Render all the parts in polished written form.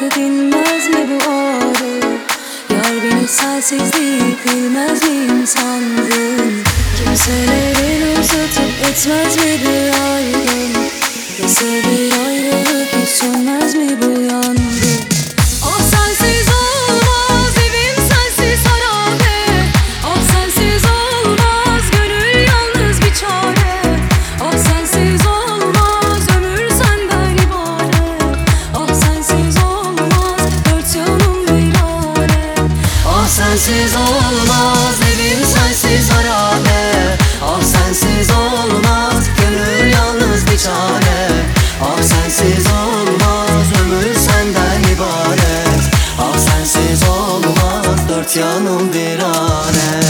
dinmez mi bu ağrı? Yar beni sensizliği bilmez miyim sandın? Kimselerin uzatıp etmez mi bir ayrım? Nasıl bir ayrılık hiç sönmez mi bu yangın? Ah sensiz olmaz evim, sensiz harabe. Ah sensiz olmaz gönül yalnız bir çare. Ah sensiz olmaz ömür senden ibaret. Ah sensiz olmaz dört yanım virane. Ah sensiz olmaz evim, sensiz harabe. Ah sensiz olmaz gönül yalnız bir çare. Ah sensiz olmaz ömür senden ibaret. Ah sensiz olmaz dört yanım virane.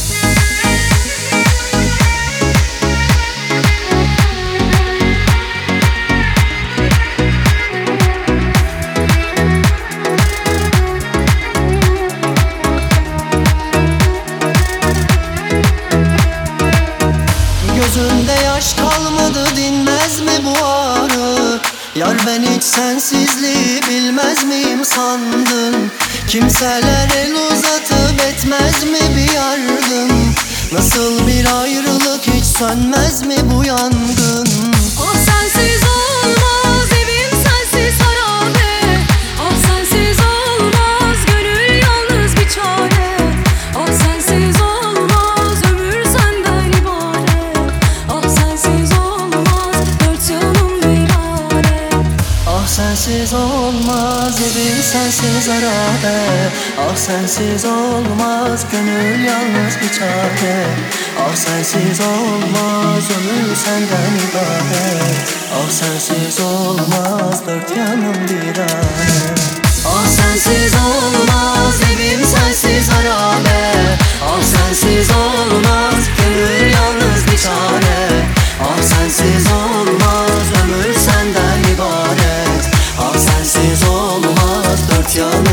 Gözünde yaş kalmadı dinmez mi bu ağrı? Yar ben hiç sensizliği bilmez miyim sandın? Kimseler el uzatıp etmez mi bir yardım? Nasıl bir ayrılık hiç sönmez mi bu yangın? Ah sensiz olmaz evim, sensiz harabe. Ah sensiz olmaz gönül yalnız bir çare. Ah sensiz olmaz ömür senden ibaret. Ah sensiz olmaz dört yanım virane. Ah sensiz olmaz evim, sensiz harabe. Ah sensiz olmaz gönül yalnız bir çare. Ah sensiz olmaz ömür senden ibaret. Ah sensiz olmaz dört yanım virane. Ah sensiz olmaz evim, sensiz harabe. Ah sensiz olmaz gönül yalnız bir çare. Ah sensiz olmaz ömür senden ibaret. Ah sensiz olmaz dört yanım